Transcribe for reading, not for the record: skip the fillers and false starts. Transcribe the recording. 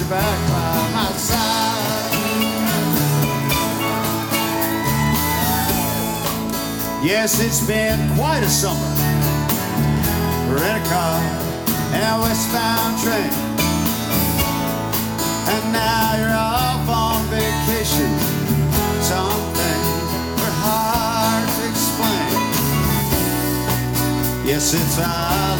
you back by my side. Yes, it's been quite a summer. Rent a car and a westbound train, and now you're off on vacation. Some things are hard to explain. Yes, it's our